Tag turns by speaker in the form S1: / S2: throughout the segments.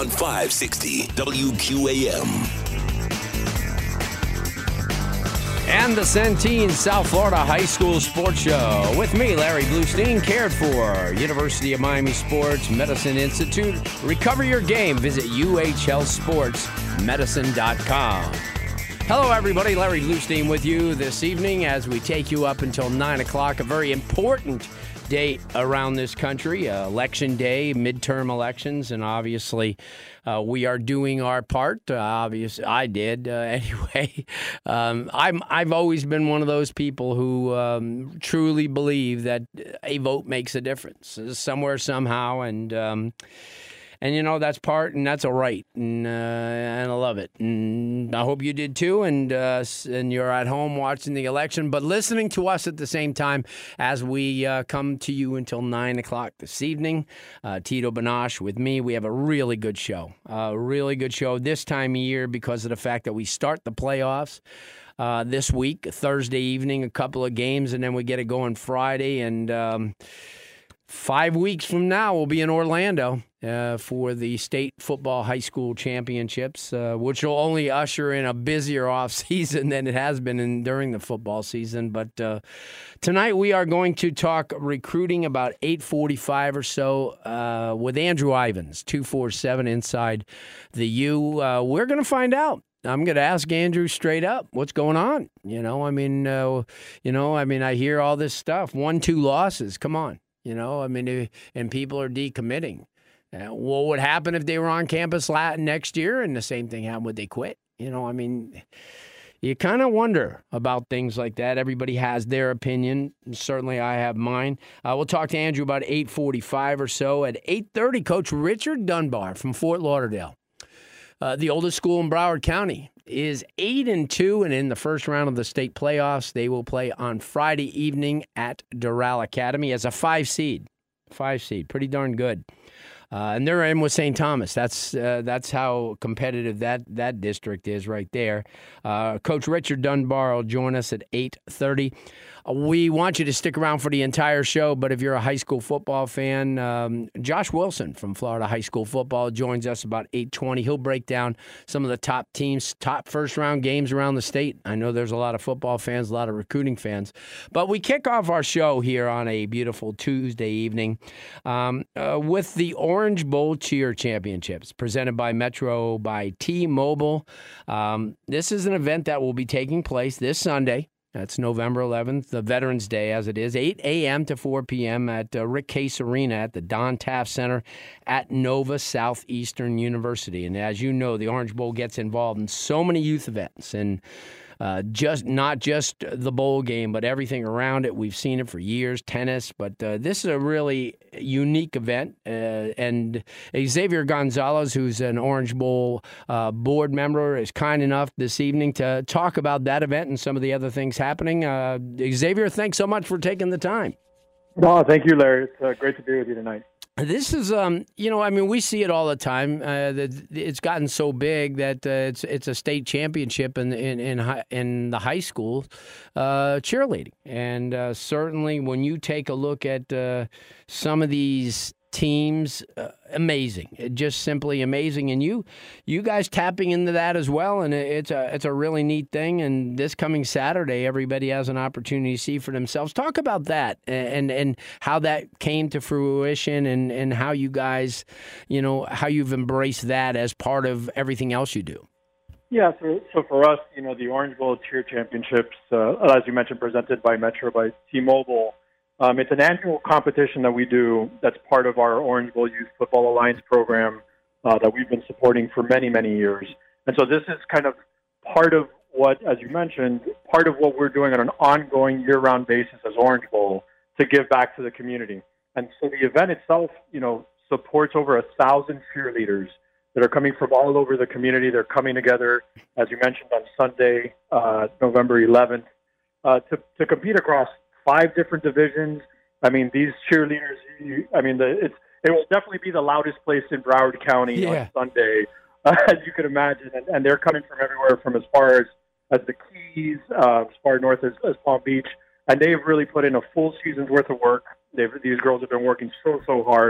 S1: on 560 WQAM.
S2: And the Centene South Florida High School Sports Show with me, Larry Bluestein, cared for University of Miami Sports Medicine Institute. Recover your game. Visit uhlsportsmedicine.com. Hello, everybody. Larry Bluestein with you this evening as we take you up until 9 o'clock, a very important date around this country, Election Day, midterm elections, and obviously we are doing our part. Obviously, I did anyway. I've always been one of those people who truly believe that a vote makes a difference somewhere, somehow, and you know, that's a right, and I love it, and I hope you did too, and you're at home watching the election, but listening to us at the same time as we come to you until 9 o'clock this evening. Tito Banash with me. We have a really good show this time of year because of the fact that we start the playoffs this week, Thursday evening, a couple of games, and then we get it going Friday, and 5 weeks from now, we'll be in Orlando for the state football high school championships, which will only usher in a busier offseason than it has been during the football season. But tonight we are going to talk recruiting about 8:45 or so with Andrew Ivins, 247 Inside the U. We're going to find out. I'm going to ask Andrew straight up, what's going on? I hear all this stuff. 1-2 losses. Come on. And people are decommitting. What would happen if they were on campus next year? And the same thing happened. Would they quit? You kind of wonder about things like that. Everybody has their opinion. Certainly I have mine. We'll talk to Andrew about 8:45 or so. At 8:30, Coach Richard Dunbar from Fort Lauderdale, the oldest school in Broward County, is 8-2 and in the first round of the state playoffs. They will play on Friday evening at Doral Academy as a 5 seed. 5 seed, pretty darn good. And they're in with St. Thomas. That's how competitive that district is right there. Coach Richard Dunbar will join us at 8:30. We want you to stick around for the entire show, but if you're a high school football fan, Josh Wilson from Florida High School Football joins us about 8:20. He'll break down some of the top teams, top first-round games around the state. I know there's a lot of football fans, a lot of recruiting fans. But we kick off our show here on a beautiful Tuesday evening with the Orange Bowl Cheer Championships presented by Metro by T-Mobile. This is an event that will be taking place this Sunday. That's November 11th, the Veterans Day as it is, 8 a.m. to 4 p.m. at Rick Case Arena at the Don Taft Center at Nova Southeastern University. And as you know, the Orange Bowl gets involved in so many youth events, and not just the bowl game, but everything around it. We've seen it for years, tennis, but this is a really unique event. And Xavier Gonzalez, who's an Orange Bowl board member, is kind enough this evening to talk about that event and some of the other things happening. Xavier, thanks so much for taking the time.
S3: No, thank you, Larry. It's great to be with you tonight.
S2: This is, we see it all the time. It's gotten so big that it's a state championship in the high school cheerleading, and certainly when you take a look at some of these teams, amazing, just simply amazing, and you guys tapping into that as well, and it's a really neat thing. And this coming Saturday, everybody has an opportunity to see for themselves. Talk about that and how that came to fruition, and how you guys, how you've embraced that as part of everything else you do.
S3: Yeah, so for us, the Orange Bowl Cheer Championships, as you mentioned, presented by Metro by T-Mobile. It's an annual competition that we do that's part of our Orange Bowl Youth Football Alliance program that we've been supporting for many, many years. And so this is kind of part of what, as you mentioned, part of what we're doing on an ongoing year-round basis as Orange Bowl to give back to the community. And so the event itself, supports over 1,000 cheerleaders that are coming from all over the community. They're coming together, as you mentioned, on Sunday, November 11th, to compete across 5 different divisions. I mean, these cheerleaders, it will definitely be the loudest place in Broward County on Sunday, as you can imagine. And they're coming from everywhere, from as far as the Keys, as far north as Palm Beach. And they've really put in a full season's worth of work. These girls have been working so hard.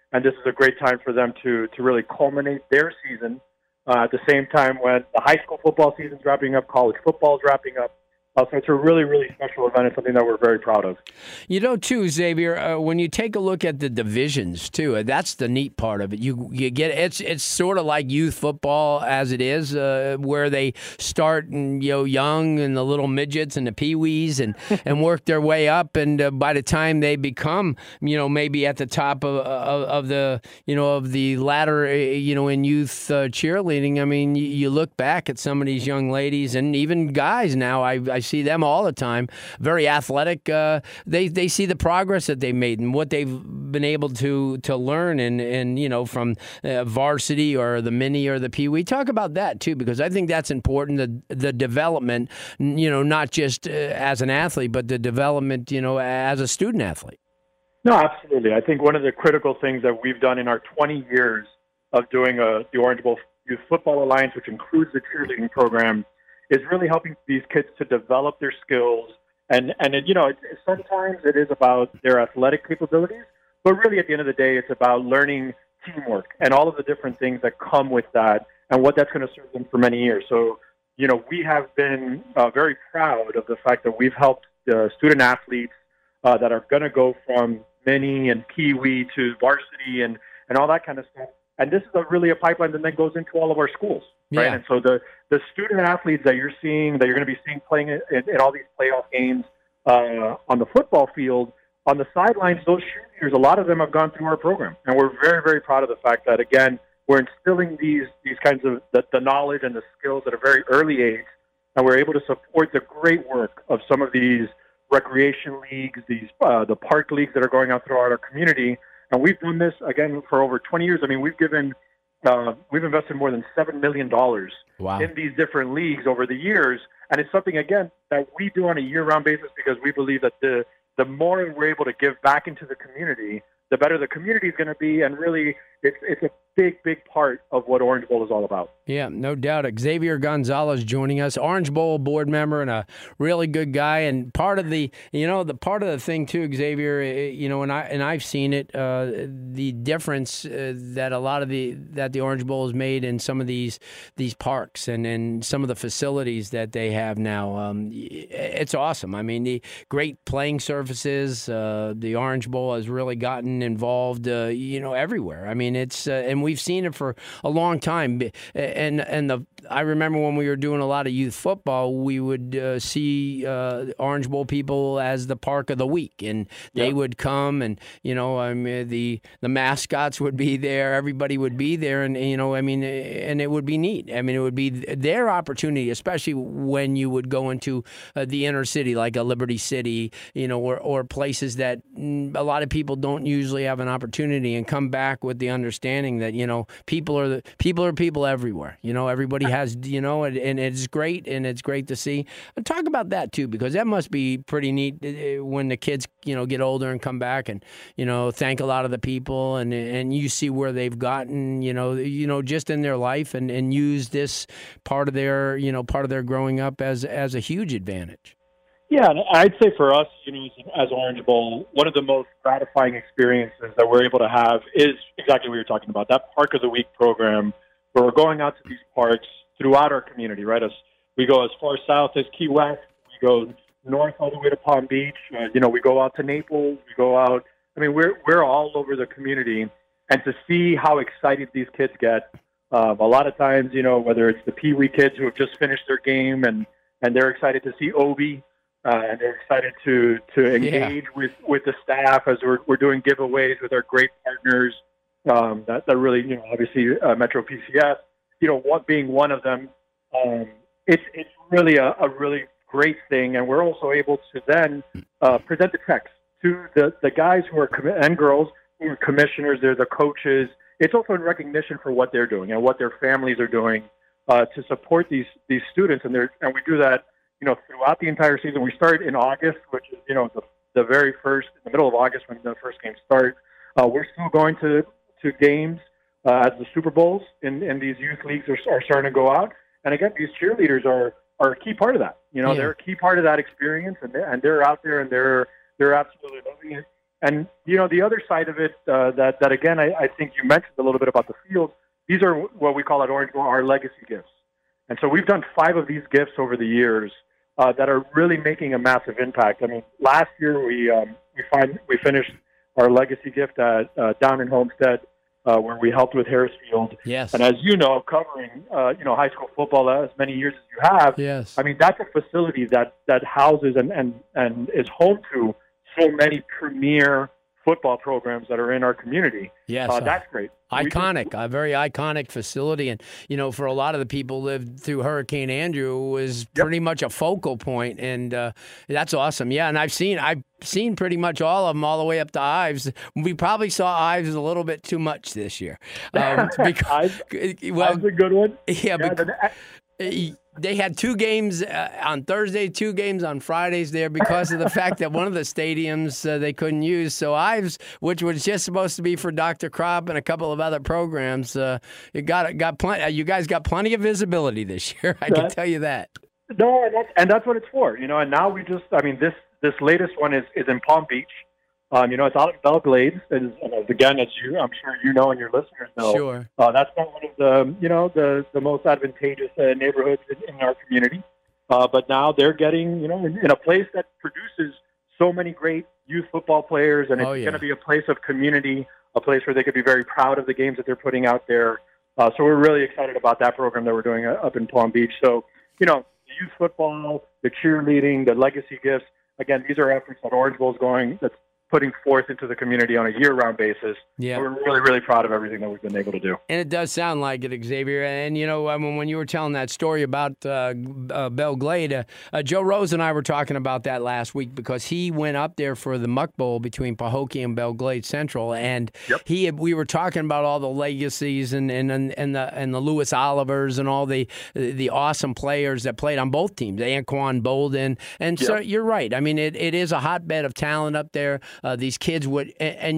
S3: and this is a great time for them to really culminate their season at the same time when the high school football season's wrapping up, college football's wrapping up. So it's a really, really special event and something that we're very proud of.
S2: You know, too, Xavier, when you take a look at the divisions, too, that's the neat part of it. You get it's sort of like youth football as it is, where they start young and the little midgets and the peewees and work their way up, and by the time they become maybe at the top of the of the ladder in youth cheerleading. I mean, you look back at some of these young ladies and even guys now. I see them all the time, very athletic. They see the progress that they made and what they've been able to learn and from varsity or the mini or the pee-wee. Talk about that too, because I think that's important. The development, not just as an athlete, but the development, as a student athlete.
S3: No, absolutely. I think one of the critical things that we've done in our 20 years of doing the Orange Bowl Youth Football Alliance, which includes the cheerleading program, is really helping these kids to develop their skills. And sometimes it is about their athletic capabilities, but really at the end of the day, it's about learning teamwork and all of the different things that come with that and what that's going to serve them for many years. So, we have been very proud of the fact that we've helped student athletes that are going to go from mini and pee-wee to varsity and all that kind of stuff. And this is really a pipeline that then goes into all of our schools, right?
S2: Yeah.
S3: And so the student athletes that you're going to be seeing playing in all these playoff games on the football field, on the sidelines, those cheerleaders, a lot of them have gone through our program. And we're very, very proud of the fact that, again, we're instilling these kinds of the knowledge and the skills at a very early age, and we're able to support the great work of some of these recreation leagues, the park leagues that are going out throughout our community. And we've done this, again, for over 20 years. I mean, we've invested more than $7 million in these different leagues over the years. And it's something, again, that we do on a year-round basis because we believe that the more we're able to give back into the community, the better the community is going to be. And really, it's a big, big part of what Orange Bowl is all about.
S2: Yeah, no doubt. Xavier Gonzalez joining us, Orange Bowl board member and a really good guy. And part of the thing too, Xavier, and I've seen it, the difference that a lot of the Orange Bowl has made in some of these parks and some of the facilities that they have now. It's awesome. I mean, the great playing surfaces. The Orange Bowl has really gotten involved, everywhere. I mean, it's and we've seen it for a long time. I remember when we were doing a lot of youth football, we would see Orange Bowl people as the park of the week, and they would come, and the mascots would be there, everybody would be there, and and it would be neat. I mean, it would be their opportunity, especially when you would go into the inner city, like a Liberty City, or places that a lot of people don't usually have an opportunity, and come back with the understanding that people are people everywhere. Everybody has, and it's great, and it's great to see. And talk about that too, because that must be pretty neat when the kids, get older and come back and, thank a lot of the people, and you see where they've gotten, just in their life, and use this part of their growing up as a huge advantage.
S3: Yeah, and I'd say for us, as Orange Bowl, one of the most gratifying experiences that we're able to have is exactly what you're talking about, that Park of the Week program, where we're going out to these parks throughout our community, right? We go as far south as Key West, we go north all the way to Palm Beach, we go out to Naples, we go out. I mean, we're all over the community, and to see how excited these kids get, a lot of times, whether it's the Pee-wee kids who have just finished their game and they're excited to see Obi, and they're excited to engage with the staff as we're doing giveaways with our great partners. That really, obviously Metro PCS, being one of them. It's really a really great thing, and we're also able to then present the checks to the guys who are and girls who are commissioners. They're the coaches. It's also in recognition for what they're doing and what their families are doing to support these students, and we do that throughout the entire season. We start in August, which is the very first, in the middle of August when the first games start. We're still going to games as the Super Bowls in these youth leagues are starting to go out. And again, these cheerleaders are a key part of that. They're a key part of that experience, and they're out there, and they're absolutely loving it. And, the other side of it that again, I think you mentioned a little bit about the field, these are what we call at Orangeville our legacy gifts. And so we've done 5 of these gifts over the years that are really making a massive impact. I mean, last year we finished our legacy gift at down in Homestead, where we helped with Harris Field.
S2: Yes.
S3: And as you know, covering high school football as many years as you have,
S2: yes.
S3: I mean, that's a facility that houses and is home to so many premier football programs that are in our community.
S2: Yes.
S3: That's great.
S2: Iconic, a very iconic facility. And, for a lot of the people lived through Hurricane Andrew, was pretty much a focal point. And that's awesome. Yeah, and I've seen pretty much all of them all the way up to Ives. We probably saw Ives a little bit too much this year.
S3: Ives a good one.
S2: Yeah, they had 2 games on Thursday, 2 games on Fridays there because of the fact that one of the stadiums they couldn't use. So Ives, which was just supposed to be for Dr. Kropp and a couple of other programs, you guys got plenty of visibility this year. I can tell you that.
S3: No, and that's what it's for. And now this latest one is in Palm Beach. It's out in Belle Glades, and again, I'm sure you know, and your listeners know.
S2: Sure.
S3: That's not one of the most advantageous neighborhoods in our community. But now they're getting, in a place that produces so many great youth football players, and it's going to be a place of community, a place where they could be very proud of the games that they're putting out there. So we're really excited about that program that we're doing up in Palm Beach. So, the youth football, the cheerleading, the legacy gifts. Again, these are efforts that Orangeville is putting forth into the community on a year-round basis. Yeah. We're really, really proud of everything that we've been able to do.
S2: And it does sound like it, Xavier. And, when you were telling that story about Belle Glade, Joe Rose and I were talking about that last week because he went up there for the Muck Bowl between Pahokee and Belle Glade Central. And we were talking about all the legacies and the Lewis Olivers and all the awesome players that played on both teams, Anquan Bolden. And so you're right. I mean, it is a hotbed of talent up there. These kids would,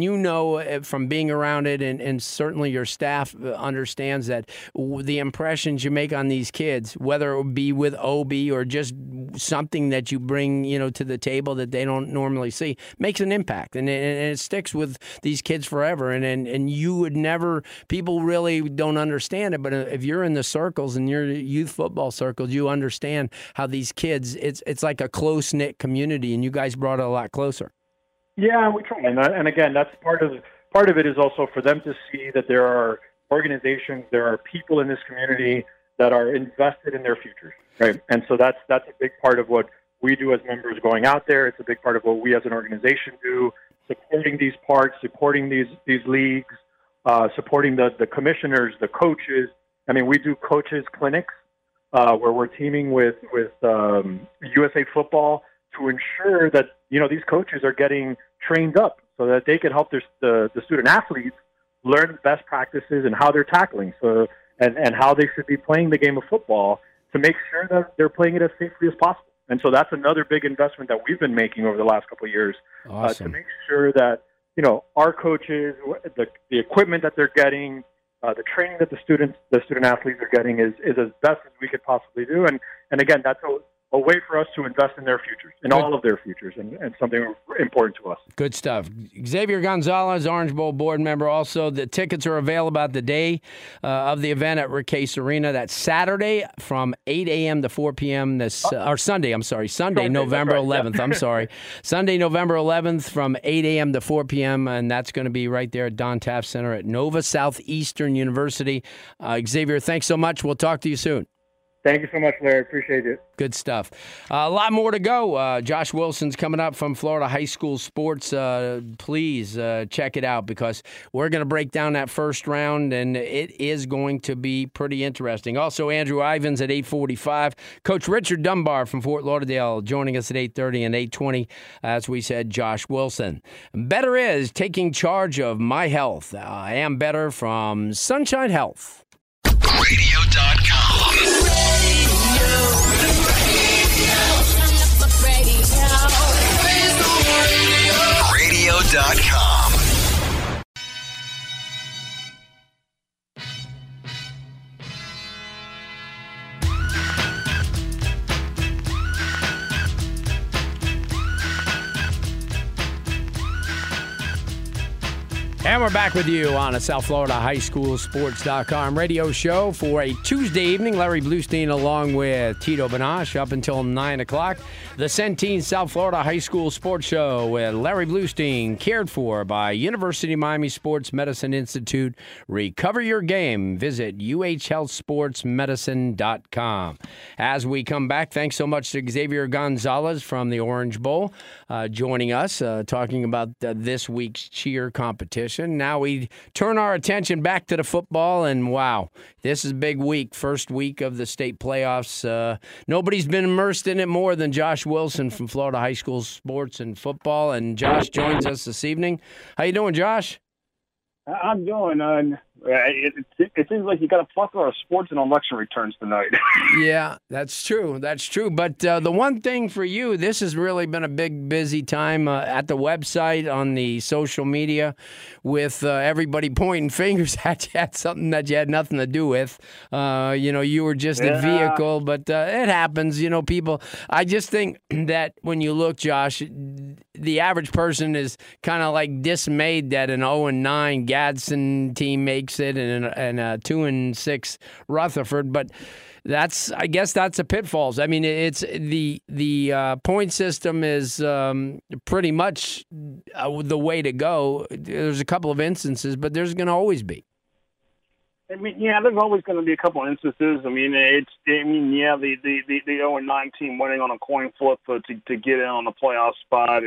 S2: and from being around it, and certainly your staff understands that the impressions you make on these kids, whether it be with OB or just something that you bring, to the table that they don't normally see, makes an impact, and it sticks with these kids forever. And you would never, people really don't understand it, but if you're in the circles and you're youth football circles, you understand how these kids, it's like a close knit community, and you guys brought it a lot closer.
S3: Yeah, we try, and again, that's part of it is also for them to see that there are organizations, there are people in this community that are invested in their futures, right? And so that's a big part of what we do as members going out there. It's a big part of what we as an organization do, supporting these parks, supporting these leagues, supporting the commissioners, the coaches. I mean, we do coaches clinics where we're teaming with USA Football to ensure that these coaches are getting trained up so that they can help the student athletes learn best practices and how they're tackling, and how they should be playing the game of football to make sure that they're playing it as safely as possible. And so that's another big investment that we've been making over the last couple of years.
S2: Awesome.
S3: To make sure that our coaches, the equipment that they're getting, the training that the student athletes are getting is as best as we could possibly do. And again, that's a way for us to invest in their futures, in all of their futures, and something important to us.
S2: Good stuff. Xavier Gonzalez, Orange Bowl board member. Also, the tickets are available at the day of the event at Rick Case Arena. That's Saturday from 8 a.m. to 4 p.m. Sunday, November 11th. I'm sorry. Sunday, November 11th from 8 a.m. to 4 p.m., and that's going to be right there at Don Taft Center at Nova Southeastern University. Xavier, thanks so much. We'll talk to you soon.
S3: Thank you so much, Larry. Appreciate it.
S2: Good stuff. A lot more to go. Josh Wilson's coming up from Florida High School Sports. Please check it out because we're going to break down that first round, and it is going to be pretty interesting. Also, Andrew Ivins at 8:45. Coach Richard Dunbar from Fort Lauderdale joining us at 8:30 and 8:20. As we said, Josh Wilson. Better is taking charge of my health. I am better from Sunshine Health.
S1: Radio.com. Radio.com.
S2: And we're back with you on a South Florida High School Sports.com radio show for a Tuesday evening. Larry Bluestein along with Tito Benash up until 9 o'clock. The Centene South Florida High School Sports Show with Larry Bluestein, cared for by University of Miami Sports Medicine Institute. Recover your game. Visit uhhealthsportsmedicine.com. As we come back, thanks so much to Xavier Gonzalez from the Orange Bowl joining us, talking about this week's cheer competition. Now we turn our attention back to the football, and wow, this is a big week, first week of the state playoffs. Nobody's been immersed in it more than Josh Wilson from Florida High School Sports and Football, and Josh joins us this evening. How you doing, Josh?
S4: I'm doing. It seems like you got a plethora of sports and election returns tonight.
S2: Yeah, that's true. That's true. But the one thing for you, this has really been a big, busy time at the website, on the social media, with everybody pointing fingers at you at something that you had nothing to do with. You were just a vehicle, but it happens. People. I just think that when you look, Josh, the average person is kind of like dismayed that an 0-9 Gadsden team makes it and a 2-6 Rutherford, but I guess that's a pitfalls. I mean, it's the point system is pretty much the way to go. There's a couple of instances, but there's going to always be.
S4: I mean, yeah, there's always going to be a couple of instances. I mean, the 0-9 team winning on a coin flip to get in on the playoff spot.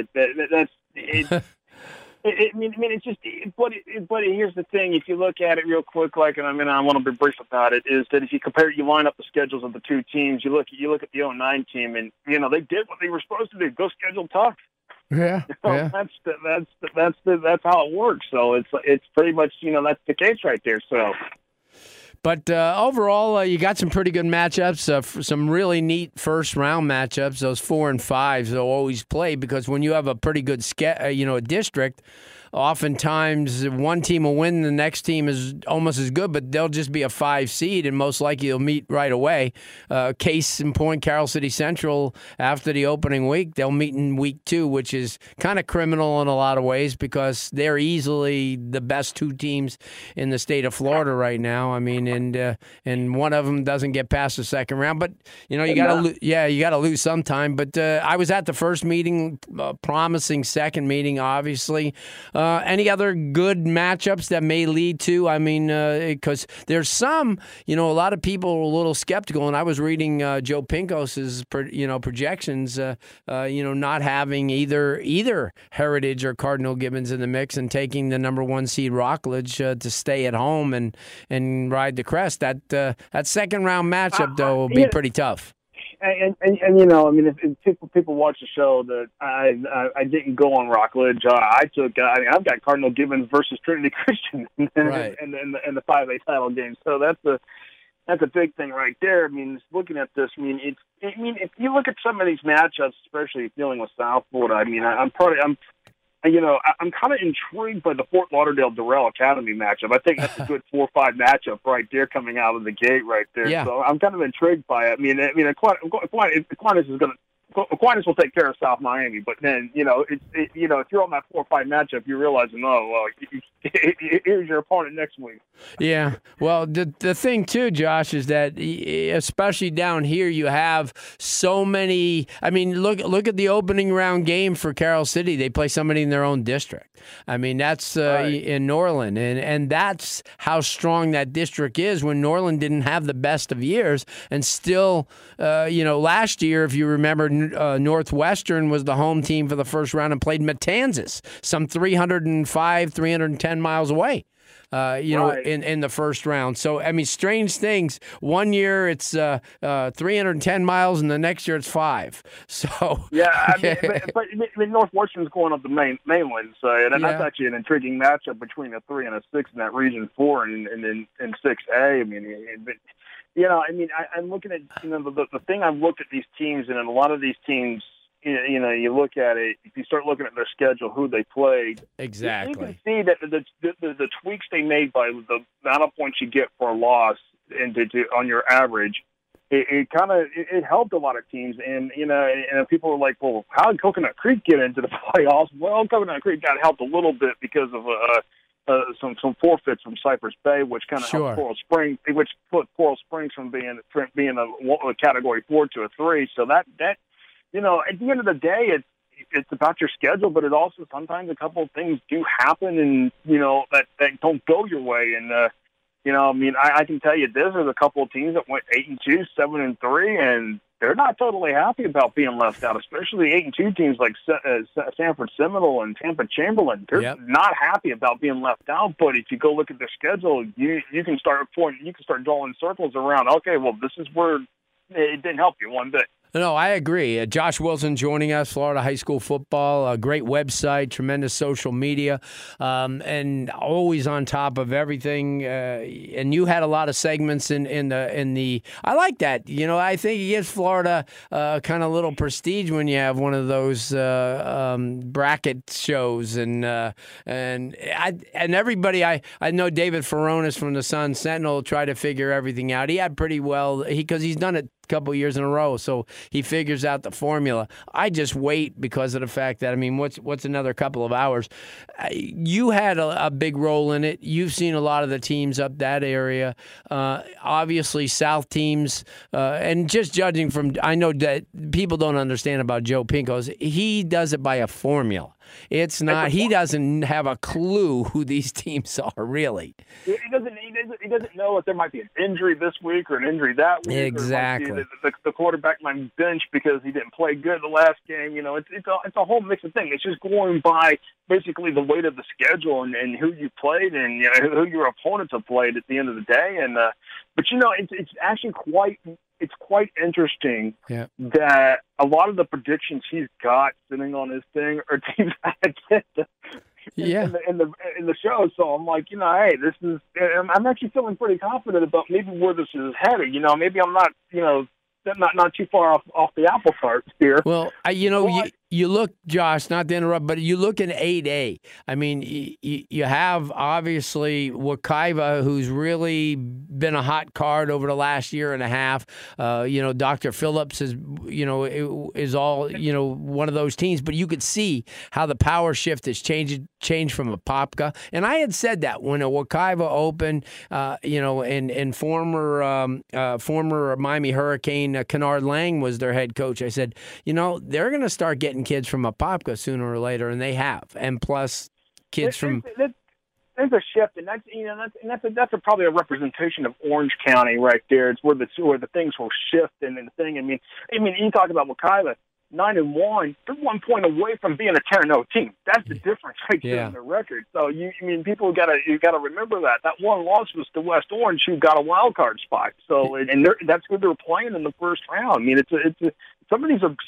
S4: It's just. But here's the thing: if you look at it real quick, I want to be brief about it. Is that if you line up the schedules of the two teams, you look at the 0-9 team, and they did what they were supposed to do: go schedule tough.
S2: Yeah, yeah.
S4: That's how it works. So it's pretty much that's the case right there. So.
S2: But overall, you got some pretty good matchups, some really neat first-round matchups. Those 4 and 5s they'll always play, because when you have a pretty good district, oftentimes one team will win, the next team is almost as good, but they'll just be a 5 seed, and most likely they'll meet right away. Case in point, Carroll City Central, after the opening week, they'll meet in week 2, which is kind of criminal in a lot of ways, because they're easily the best 2 teams in the state of Florida right now. I mean, and one of them doesn't get past the second round, but you got to lose sometime. But I was at the first meeting, promising second meeting, obviously. Any other good matchups that may lead to? I mean, because there's some, a lot of people are a little skeptical, and I was reading Joe Pinkos's, projections, not having either Heritage or Cardinal Gibbons in the mix, and taking the number 1 seed Rockledge to stay at home and ride the crest. That second round matchup though will be pretty tough.
S4: And if people watch the show, that I didn't go on Rockledge. I've got Cardinal Gibbons versus Trinity Christian in the 5A title game. So that's a big thing right there. I mean, looking at this, if you look at some of these matchups, especially dealing with South Florida, I'm kind of intrigued by the Fort Lauderdale-Durrell Academy matchup. I think that's a good 4-5 matchup right there coming out of the gate right there. Yeah. So I'm kind of intrigued by it. Aquinas will take care of South Miami, but then if you're on that 4-5 matchup, you're realizing, here's your opponent next week.
S2: Yeah, well, the thing too, Josh, is that especially down here, you have so many. I mean, look at the opening round game for Carroll City. They play somebody in their own district. I mean, that's in Norland, and that's how strong that district is. When Norland didn't have the best of years, and still, last year, if you remember, Northwestern was the home team for the first round and played Matanzas, some 310 miles away. In the first round. So, I mean, strange things. One year it's 310 miles, and the next year it's 5. So
S4: yeah, but Northwestern's going up the mainland side, and that's actually an intriguing matchup between a 3 and a 6 in that Region 4 and 6A. I'm looking at the thing. I've looked at these teams, and in a lot of these teams, you look at it. If you start looking at their schedule, who they played,
S2: exactly,
S4: you can see that the tweaks they made by the amount of points you get for a loss and on your average, it helped a lot of teams. And people were like, well, how did Coconut Creek get into the playoffs? Well, Coconut Creek got helped a little bit because of some forfeits from Cypress Bay, which kind of helped Coral Springs, which put Coral Springs from being a Category 4 to a 3. So that at the end of the day, it's about your schedule, but it also sometimes a couple of things do happen, and that don't go your way. And I can tell you this: there's a couple of teams that went 8-2, 7-3, and they're not totally happy about being left out, especially 8-2 teams like Sanford Seminole and Tampa Chamberlain. They're not happy about being left out. But if you go look at their schedule, you can start drawing circles around. Okay, well, this is where it didn't help you one bit.
S2: No, I agree. Josh Wilson joining us, Florida High School Football, a great website, tremendous social media, and always on top of everything. And you had a lot of segments in the. I like that. I think it gives Florida kind of little prestige when you have one of those bracket shows, and everybody. I know David Furones from the Sun Sentinel tried to figure everything out. He had pretty well because he's done it couple years in a row, so he figures out the formula. I just wait because of the fact that, what's another couple of hours? You had a big role in it. You've seen a lot of the teams up that area. Obviously, South teams, and just judging from, I know that people don't understand about Joe Pinkos. He does it by a formula. It's not. He doesn't have a clue who these teams are, really.
S4: He doesn't know if there might be an injury this week or an injury that week.
S2: Exactly.
S4: Or the quarterback might bench because he didn't play good the last game. It's a whole mix of things. It's just going by basically the weight of the schedule and who you played and who your opponents have played at the end of the day. And but it's actually quite interesting that a lot of the predictions he's got sitting on his thing are teams that get in the show. So I'm like, hey, this is. I'm actually feeling pretty confident about maybe where this is headed. Maybe I'm not, not too far off the apple cart here.
S2: Well, you look, Josh, not to interrupt, but you look in 8A. You have, obviously, Wekiva, who's really been a hot card over the last year and a half. Dr. Phillips is all, one of those teams. But you could see how the power shift has changed from Apopka. And I had said that when a Wekiva opened, and former Miami Hurricane Kennard Lang was their head coach. I said, they're going to start getting kids from Apopka sooner or later, and they have, and plus kids from.
S4: There's a shift, and that's probably a representation of Orange County right there. It's where the things will shift and the thing. You talk about Wekiva, 9-1. They're 1 point away from being a 10-0 team. That's the difference right there in the record. So people gotta remember that one loss was to West Orange, who got a wild card spot. So that's who they're playing in the first round. Some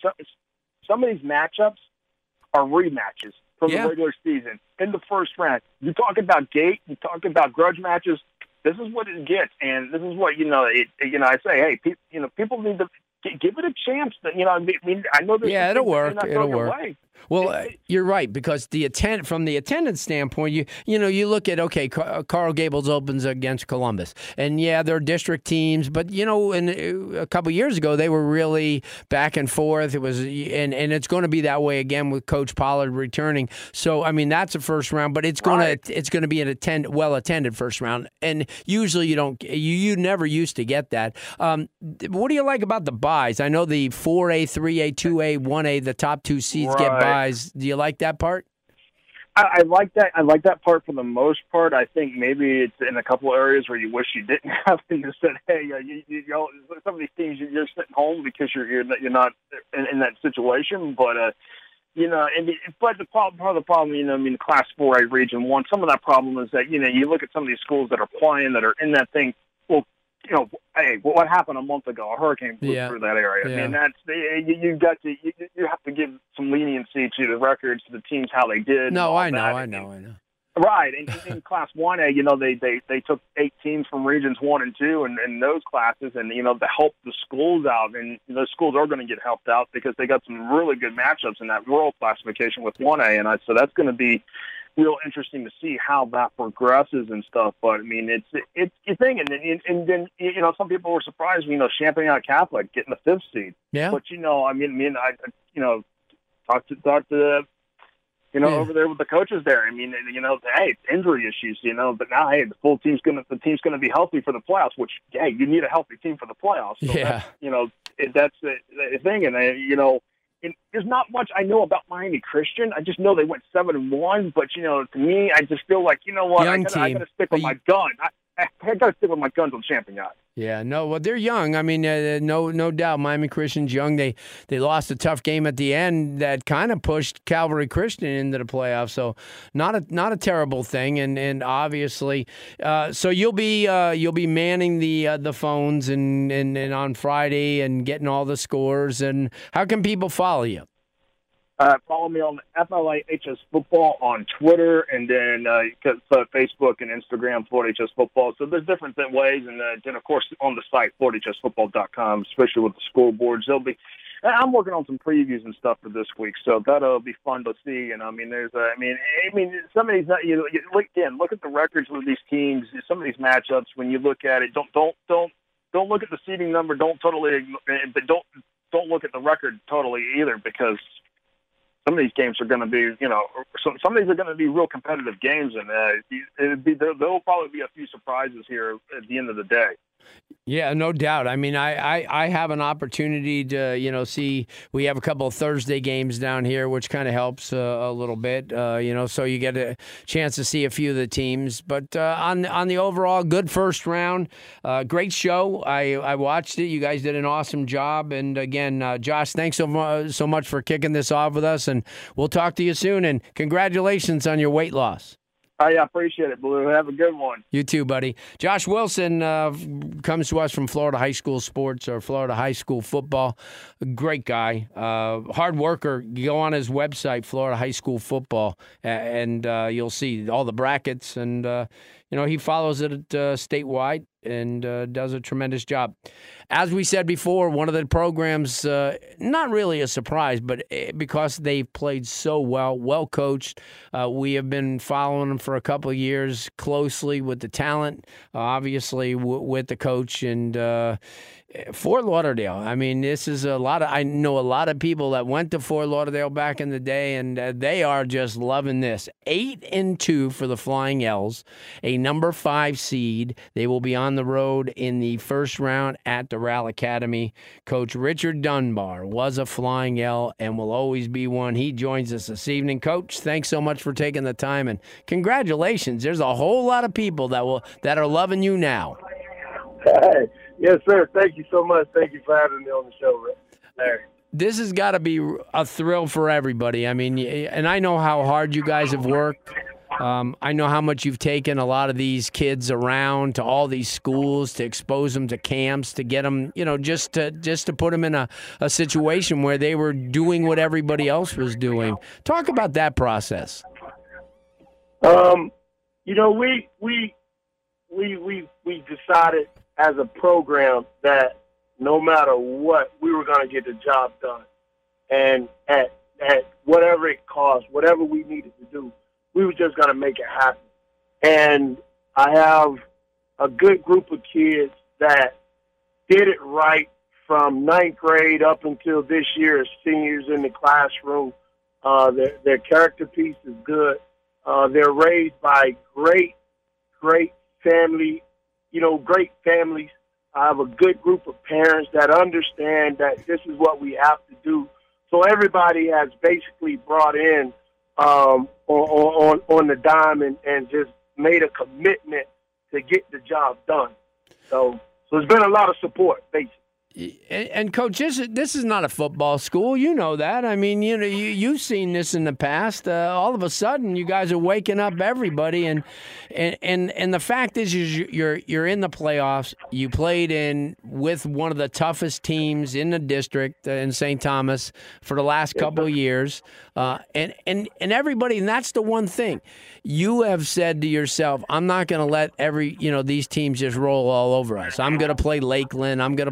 S4: of these matchups are rematches from the regular season in the first round. You talk about gate, you talk about grudge matches. This is what it gets, and this is what I say. Hey, people need to give it a chance. I know this.
S2: Yeah, it'll work. It'll work. Well, you're right, because from the attendance standpoint, you look at, okay, Coral Gables opens against Columbus, and they're district teams, but a couple years ago they were really back and forth. It was, and it's going to be that way again with Coach Pollard returning. So that's a first round, but it's going to be an well attended first round, and usually you never used to get that. What do you like about the buys? I know the 4A, 3A, 2A, 1A, the top two seeds get buys. Do you like that part?
S4: I like that. I like that part for the most part. I think maybe it's in a couple of areas where you wish you didn't have to. You said, hey, some of these teams you're sitting home because you're not in that situation. But but part of the problem, Class 4A Region 1. Some of that problem is that you look at some of these schools that are playing that are in that thing. Well, hey, what happened a month ago? A hurricane blew through that area.
S2: Yeah.
S4: That's you have to give some leniency to the records, to the teams, how they did.
S2: No, I know.
S4: Right, and in Class 1A, they took 8 teams from Regions 1 and 2 and those classes, and to help the schools out, and those schools are going to get helped out because they got some really good matchups in that rural classification with 1A, and so that's going to be real interesting to see how that progresses and stuff. But I mean, it's your thing, and then some people were surprised, Champaign Catholic getting the 5th seed.
S2: Yeah.
S4: But I talked to over there with the coaches there. I mean, hey, injury issues, but now, hey, the team's gonna be healthy for the playoffs. Which, hey, you need a healthy team for the playoffs. So
S2: yeah.
S4: That's the thing, and there's not much I know about Miami Christian. I just know they went 7-1, but to me, I just feel like I gotta stick with my gun. I gotta stick with my guns on Champaign.
S2: Yeah, no, well, they're young. I mean, no doubt, Miami Christian's young. They lost a tough game at the end that kind of pushed Calvary Christian into the playoffs. So not a terrible thing, and obviously, so you'll be manning the phones and on Friday and getting all the scores. And how can people follow you?
S4: Follow me on FLA HS Football on Twitter, and then Facebook and Instagram, Florida HS Football. So there's different ways, and then of course on the site, FloridaHSFootball.com, especially with the scoreboards. I'm working on some previews and stuff for this week, so that'll be fun to see. And I mean, some of these, look at the records of these teams. Some of these matchups, when you look at it, don't look at the seeding number. Don't look at the record totally either, because some of these games are going to be, some of these are going to be real competitive games, and there'll probably be a few surprises here at the end of the day.
S2: Yeah, no doubt. I mean, I have an opportunity to, see, we have a couple of Thursday games down here, which kind of helps a little bit, so you get a chance to see a few of the teams. But on the overall, good first round, great show. I watched it. You guys did an awesome job. And again, Josh, thanks so much for kicking this off with us. And we'll talk to you soon. And congratulations on your weight loss.
S4: I appreciate it, Blue. Have a good one.
S2: You too, buddy. Josh Wilson comes to us from Florida High School Sports, or Florida High School Football. Great guy. Hard worker. You go on his website, Florida High School Football, and you'll see all the brackets. And, he follows it statewide and does a tremendous job. As we said before, one of the programs, not really a surprise, but because they've played so well coached, we have been following them for a couple of years closely with the talent, obviously with the coach, and Fort Lauderdale. I mean, this is I know a lot of people that went to Fort Lauderdale back in the day, and they are just loving this. 8-2 for the Flying L's, a number 5 seed. They will be on the road in the first round at the Doral Academy. Coach Richard Dunbar was a Flying L and will always be one. He joins us this evening. Coach, thanks so much for taking the time, and congratulations. There's a whole lot of people that are loving you now.
S5: Hey. Yes, sir. Thank you so much. Thank you for having me on the show, Larry.
S2: This has got to be a thrill for everybody. I mean, and I know how hard you guys have worked. I know how much you've taken a lot of these kids around to all these schools to expose them to camps, to get them, just to put them in a situation where they were doing what everybody else was doing. Talk about that process.
S5: We decided as a program that no matter what, we were going to get the job done. And at whatever it cost, whatever we needed to do, we were just going to make it happen. And I have a good group of kids that did it right from 9th grade up until this year as seniors in the classroom. Their character piece is good. They're raised by great family, great families. I have a good group of parents that understand that this is what we have to do. So everybody has basically brought in on the dime and just made a commitment to get the job done. So it's been a lot of support, basically.
S2: And Coach, this is not a football school. You know that. I mean, you've seen this in the past. All of a sudden, you guys are waking up everybody, and the fact is you're in the playoffs. You played with one of the toughest teams in the district in St. Thomas for the last couple of years, and everybody. And that's the one thing you have said to yourself: I'm not going to let these teams just roll all over us. I'm going to play Lakeland. I'm going to play these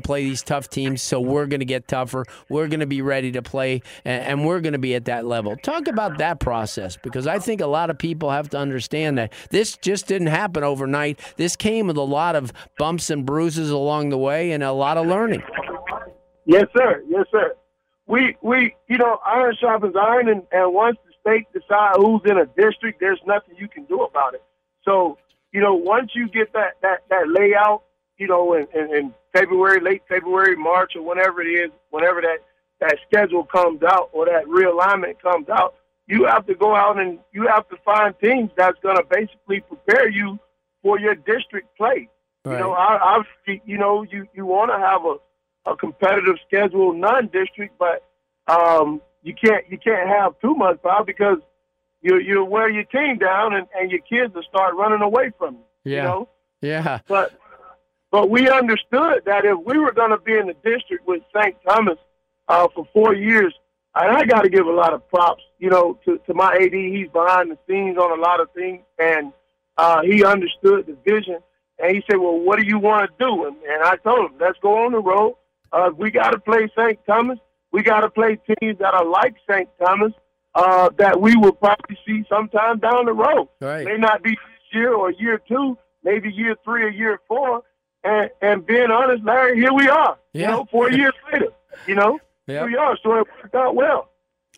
S2: tough teams, so we're going to get tougher. We're going to be ready to play, and we're going to be at that level. Talk about that process, because I think a lot of people have to understand that this just didn't happen overnight. This came with a lot of bumps and bruises along the way and a lot of learning.
S5: Yes, sir. Yes, sir. We iron sharpens iron, and once the state decides who's in a district, there's nothing you can do about it. So, once you get that layout, in February, late February, March, or whenever it is, whenever that schedule comes out or that realignment comes out, you have to go out and you have to find teams that's going to basically prepare you for your district play. Right. Obviously, you want to have a competitive schedule, non-district, but you can't have too much power, because you wear your team down and your kids will start running away from you.
S2: Yeah. Yeah.
S5: But we understood that if we were going to be in the district with St. Thomas for 4 years, and I got to give a lot of props, to my AD. He's behind the scenes on a lot of things, and he understood the vision. And he said, well, what do you want to do? And I told him, let's go on the road. We got to play St. Thomas. We got to play teams that are like St. Thomas that we will probably see sometime down the road.
S2: Right.
S5: May not be this year or year 2, maybe year 3 or year 4. And being honest, Larry, here we are, 4 years later, Here we are, so it worked out well.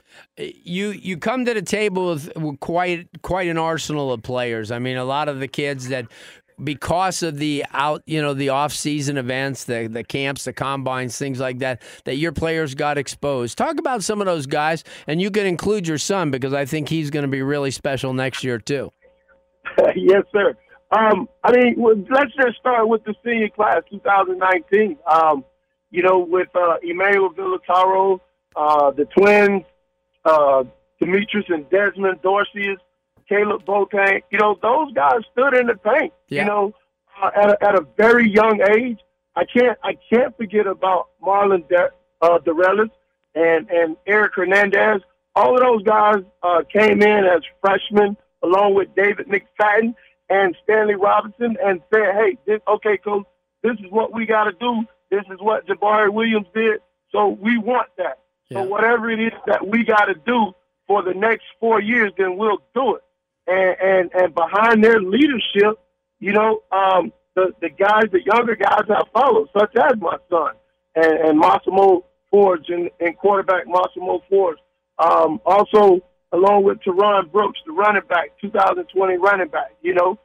S2: You come to the table with quite an arsenal of players. I mean, a lot of the kids that, because of the the off-season events, the camps, the combines, things like that your players got exposed. Talk about some of those guys, and you can include your son, because I think he's going to be really special next year too.
S5: Yes, sir. Let's just start with the senior class, 2019. With Emmanuel Villataro, the twins, Demetrius and Desmond Dorsey, Caleb Boateng, those guys stood in the paint, at a very young age. I can't forget about Marlon Dorelis and Eric Hernandez. All of those guys came in as freshmen, along with David McFadden and Stanley Robinson, and said, hey, okay, Coach, this is what we got to do. This is what Jabari Williams did, so we want that. Yeah. So whatever it is that we got to do for the next 4 years, then we'll do it. And behind their leadership, the guys, the younger guys have followed, such as my son and Massimo Forge and quarterback Massimo Forge. Also, along with Teron Brooks, the running back, 2020 running back,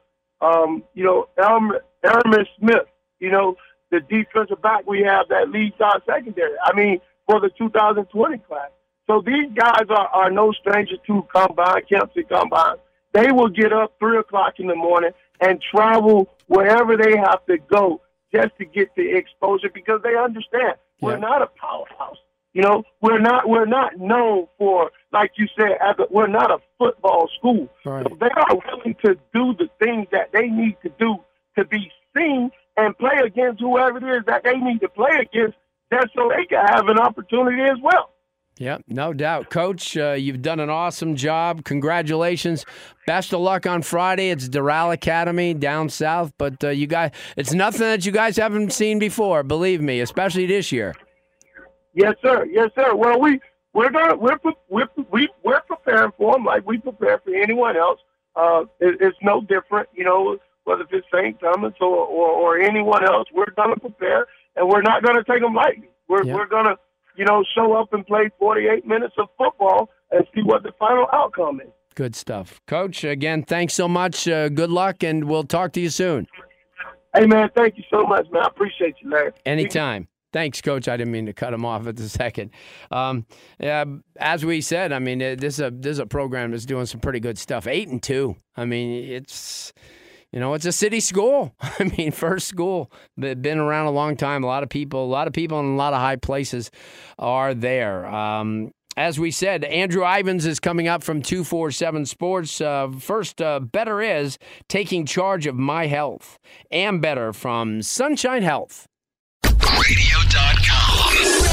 S5: Elmer Smith, the defensive back we have that leads our secondary. For the 2020 class. So these guys are no stranger to camps and combines. They will get up 3 o'clock in the morning and travel wherever they have to go just to get the exposure, because they understand we're not a powerhouse. We're not known for, like you said, we're not a football school. Right. So they are willing to do the things that they need to do to be seen and play against whoever it is that they need to play against, just so they can have an opportunity as well.
S2: Yeah, no doubt. Coach, you've done an awesome job. Congratulations. Best of luck on Friday. It's Doral Academy down south, but you guys, it's nothing that you guys haven't seen before, believe me, especially this year.
S5: Yes, sir. Yes, sir. Well, we're preparing for them like we prepare for anyone else. It's no different, whether it's St. Thomas or anyone else. We're going to prepare, and we're not going to take them lightly. We're going to, show up and play 48 minutes of football and see what the final outcome is.
S2: Good stuff. Coach, again, thanks so much. Good luck, and we'll talk to you soon.
S5: Hey, man, thank you so much, man. I appreciate you, Larry.
S2: Anytime. Thanks, Coach. I didn't mean to cut him off at the second. As we said, this is a program that's doing some pretty good stuff. 8-2. It's a city school. First school. Been around a long time. A lot of people in a lot of high places are there. As we said, Andrew Ivins is coming up from 247 Sports. First, Better is taking charge of my health. And Better from Sunshine Health.
S1: Radio.com.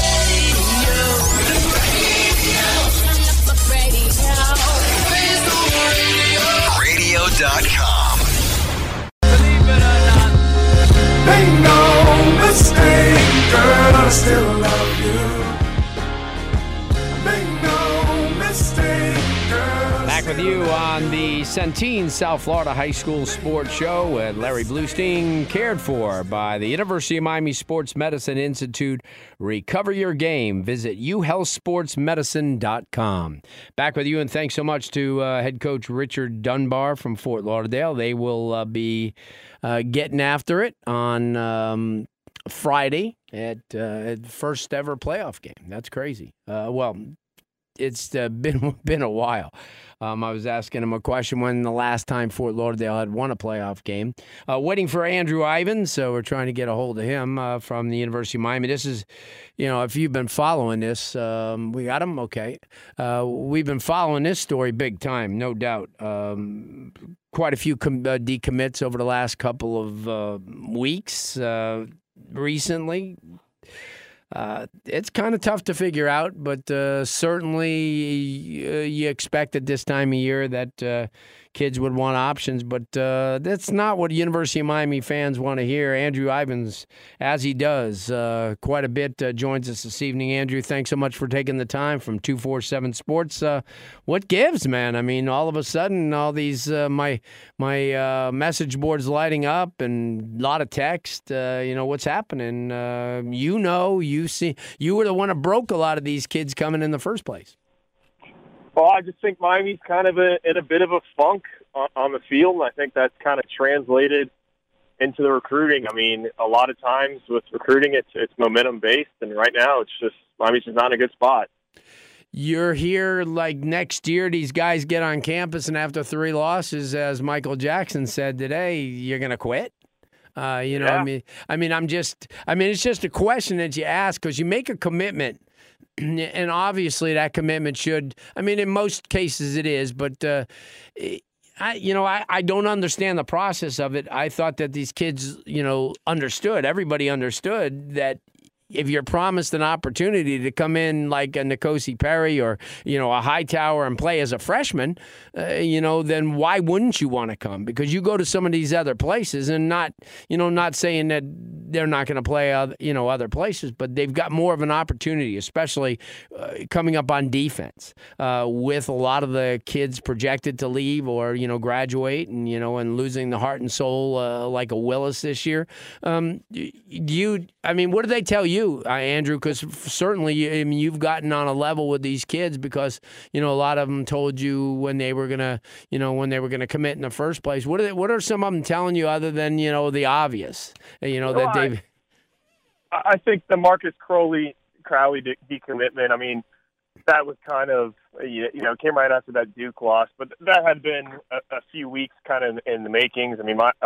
S1: Radio.com.
S6: Believe it or not, ain't no mistake, girl.
S2: you on the Centene South Florida High School Sports Show with Larry Bluestein, cared for by the University of Miami Sports Medicine Institute. Recover your game. Visit uhealthsportsmedicine.com. Back with you, and thanks so much to head coach Richard Dunbar from Fort Lauderdale. They will be getting after it on Friday at first ever playoff game. That's crazy. It's been a while. I was asking him a question when the last time Fort Lauderdale had won a playoff game. Waiting for Andrew Ivins, so we're trying to get a hold of him from the University of Miami. This is, if you've been following this, we got him? Okay. We've been following this story big time, no doubt. Quite a few decommits over the last couple of weeks recently. It's kind of tough to figure out, but certainly you expect at this time of year that kids would want options, but that's not what University of Miami fans want to hear. Andrew Ivins, as he does quite a bit, joins us this evening. Andrew, thanks so much for taking the time from 247 Sports. What gives, man? I mean, all of a sudden, all these my message boards lighting up and a lot of text. What's happening? You see, you were the one that broke a lot of these kids coming in the first place.
S5: Well, I just think Miami's kind of in a bit of a funk on the field, and I think that's kind of translated into the recruiting. I mean, a lot of times with recruiting, it's momentum-based, and right now it's just Miami's just not in a good spot.
S2: You're here like next year, these guys get on campus, and after 3 losses, as Michael Jackson said today, you're going to quit?
S5: Yeah.
S2: It's just a question that you ask because you make a commitment. And obviously that commitment should, in most cases it is, but I don't understand the process of it. I thought that these kids, everybody understood that if you're promised an opportunity to come in like a N'Kosi Perry or, a Hightower and play as a freshman, then why wouldn't you want to come? Because you go to some of these other places and not saying that they're not going to play, other places, but they've got more of an opportunity, especially coming up on defense with a lot of the kids projected to leave or, graduate and losing the heart and soul like a Willis this year. What do they tell you? Andrew, because certainly you've gotten on a level with these kids because a lot of them told you when they were gonna commit in the first place. What are some of them telling you other than the obvious? That they've.
S5: I think the Marcus Crowley decommitment. That was kind of came right after that Duke loss, but that had been a few weeks kind of in the makings.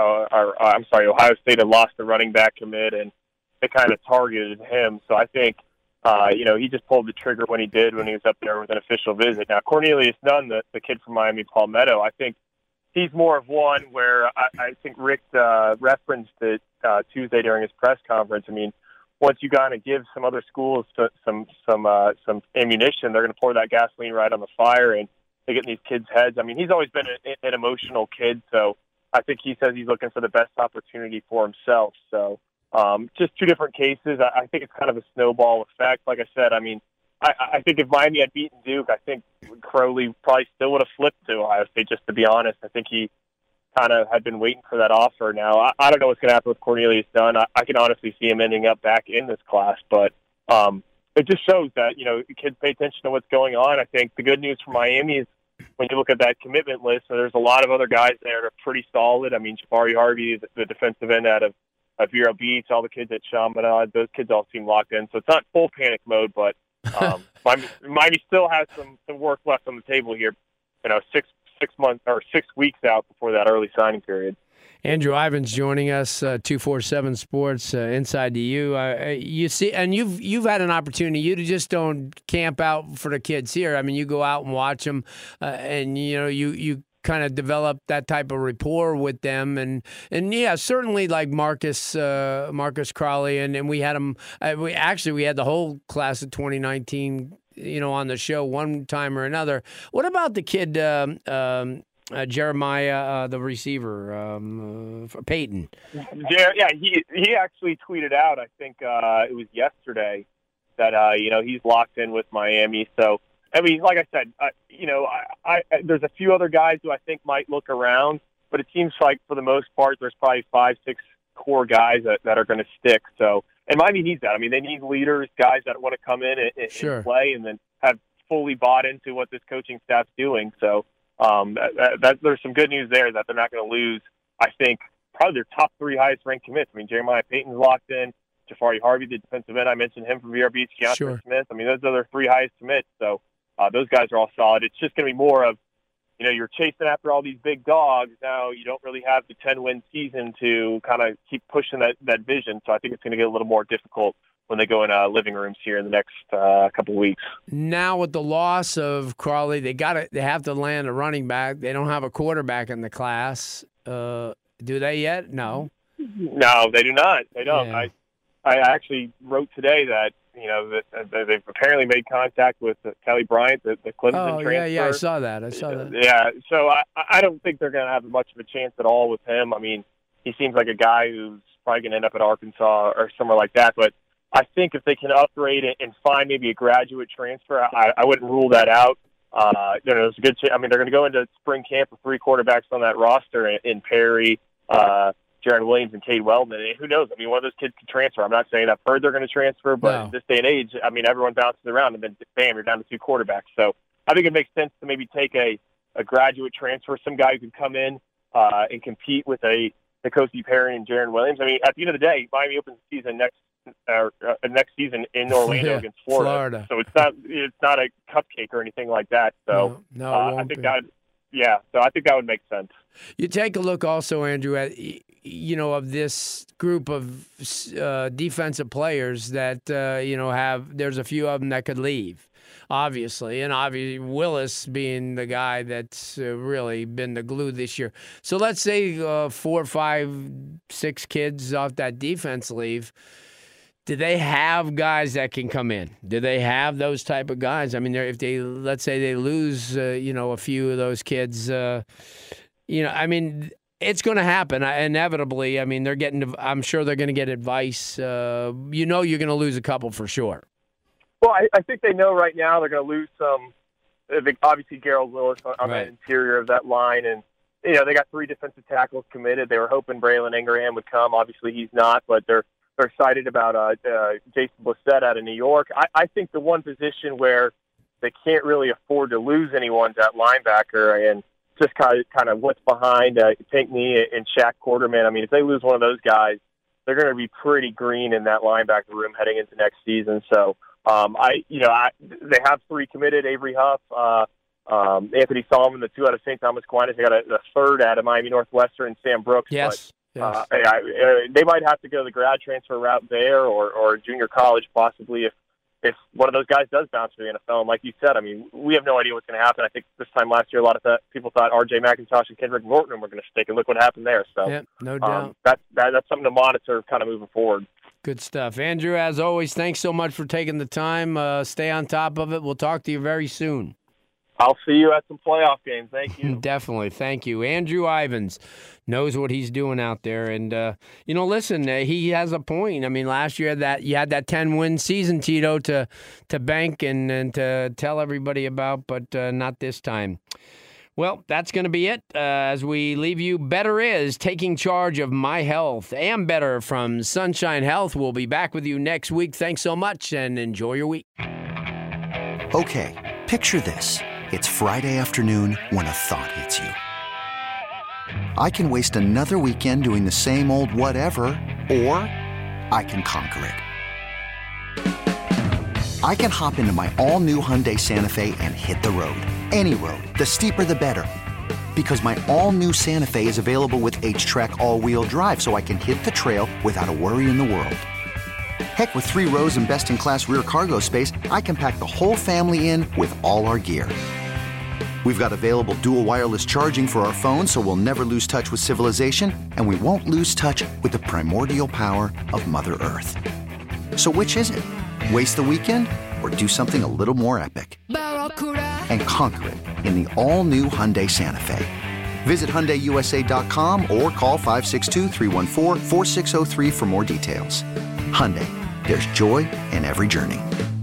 S5: Ohio State had lost the running back commit and it kind of targeted him. So I think, he just pulled the trigger when he was up there with an official visit. Now, Cornelius Nunn, the kid from Miami Palmetto, I think he's more of one where I think Rick referenced it Tuesday during his press conference. Once you kind of give some other schools some ammunition, they're going to pour that gasoline right on the fire and they get in these kids' heads. He's always been an emotional kid, so I think he says he's looking for the best opportunity for himself. So, just 2 different cases. I think it's kind of a snowball effect. Like I said, I think if Miami had beaten Duke, I think Crowley probably still would have flipped to Ohio State, just to be honest. I think he kind of had been waiting for that offer. Now, I don't know what's going to happen with Cornelius Dunn. I can honestly see him ending up back in this class, but it just shows that, kids pay attention to what's going on. I think the good news for Miami is when you look at that commitment list, so there's a lot of other guys there that are pretty solid. Jabari Harvey, the defensive end out of Vero Beach, all the kids at Chaminade, those kids all seem locked in. So it's not full panic mode, but Miami still has some work left on the table here. 6 months or 6 weeks out before that early signing period.
S2: Andrew Ivins joining us, 247 Sports, Inside to You. You see, and you've had an opportunity. You just don't camp out for the kids here. You go out and watch them, and you kind of develop that type of rapport with them, and yeah, certainly like Marcus Crowley, and we had him. We had the whole class of 2019, on the show one time or another. What about the kid Jeremiah, the receiver, Peyton?
S5: Yeah, he actually tweeted out. I think it was yesterday that he's locked in with Miami. So
S6: I mean, like I said, there's a few other guys who I think might look around, but it seems like for the most part, there's probably 5-6 core guys that are going to stick. So, and Miami needs that. I mean, they need leaders, guys that want to come in and play, and then have fully bought into what this coaching staff's doing. So, there's some good news there that they're not going to lose. I think probably their top 3 highest ranked commits. I mean, Jeremiah Payton's locked in. Jafari Harvey, the defensive end, I mentioned him from VRB. Keontae Smith. I mean, those are their 3 highest commits. So those guys are all solid. It's just going to be more of, you're chasing after all these big dogs. Now you don't really have the 10-win season to kind of keep pushing that vision. So I think it's going to get a little more difficult when they go in living rooms here in the next couple of weeks. Now with the loss of Crawley, they have to land a running back. They don't have a quarterback in the class. Do they yet? No. No, they do not. They don't. Yeah. I actually wrote today that that they've apparently made contact with Kelly Bryant, the Clemson transfer. Yeah, I saw that. Yeah, so I don't think they're going to have much of a chance at all with him. I mean, he seems like a guy who's probably going to end up at Arkansas or somewhere like that. But I think if they can upgrade it and find maybe a graduate transfer, I wouldn't rule that out. There's a good chance. I mean, they're going to go into spring camp with 3 quarterbacks on that roster in Perry, Jaron Williams, and Cade Weldon. And who knows? I mean, one of those kids can transfer. I'm not saying I've heard they're going to transfer, but in this day and age, I mean, everyone bounces around, and then bam, you're down to 2 quarterbacks. So I think it makes sense to maybe take a graduate transfer, some guy who can come in and compete with N'Kosi Perry and Jaron Williams. I mean, at the end of the day, Miami opens the season next season in Orlando against Florida. So it's not a cupcake or anything like that. So I think that. Yeah, so I think that would make sense. You take a look also, Andrew, at of this group of defensive players that there's a few of them that could leave, obviously, and obviously Willis being the guy that's really been the glue this year. So let's say 4, 5, 6 kids off that defense leave. Do they have guys that can come in? Do they have those type of guys? I mean, let's say they lose, a few of those kids, I mean, it's going to happen inevitably. I mean, I'm sure they're going to get advice. You're going to lose a couple for sure. Well, I think they know right now they're going to lose some. Obviously, Gerald Willis on the interior of that line, and they got 3 defensive tackles committed. They were hoping Braylon Ingraham would come. Obviously, he's not, but they're excited about Jason Blissett out of New York. I think the one position where they can't really afford to lose anyone's at linebacker, and just kind of what's behind Pinckney and Shaq Quarterman. I mean, if they lose one of those guys, they're going to be pretty green in that linebacker room heading into next season. So they have 3 committed: Avery Huff, Anthony Solomon, the 2 out of St. Thomas Aquinas. They got a 3rd out of Miami Northwestern, Sam Brooks. Yes. Yes. They might have to go the grad transfer route there, or junior college possibly if one of those guys does bounce to the NFL. And like you said, I mean, we have no idea what's going to happen. I think this time last year, a lot of people thought R.J. McIntosh and Kendrick Norton were going to stick, and look what happened there. So, no doubt. That's something to monitor kind of moving forward. Good stuff. Andrew, as always, thanks so much for taking the time. Stay on top of it. We'll talk to you very soon. I'll see you at some playoff games. Thank you. Definitely. Thank you. Andrew Ivins knows what he's doing out there. And, listen, he has a point. I mean, last year you had that 10-win season, Tito, to bank and to tell everybody about, but not this time. Well, that's going to be it. As we leave you, Better is taking charge of my health. Am Better from Sunshine Health. We'll be back with you next week. Thanks so much, and enjoy your week.
S7: Okay, picture this. It's Friday afternoon when a thought hits you. I can waste another weekend doing the same old whatever, or I can conquer it. I can hop into my all-new Hyundai Santa Fe and hit the road. Any road. The steeper, the better. Because my all-new Santa Fe is available with H-Track all-wheel drive, so I can hit the trail without a worry in the world. Heck, with 3 rows and best-in-class rear cargo space, I can pack the whole family in with all our gear. We've got available dual wireless charging for our phones, so we'll never lose touch with civilization, and we won't lose touch with the primordial power of Mother Earth. So which is it? Waste the weekend or do something a little more epic? And conquer it in the all-new Hyundai Santa Fe. Visit HyundaiUSA.com or call 562-314-4603 for more details. Hyundai, there's joy in every journey.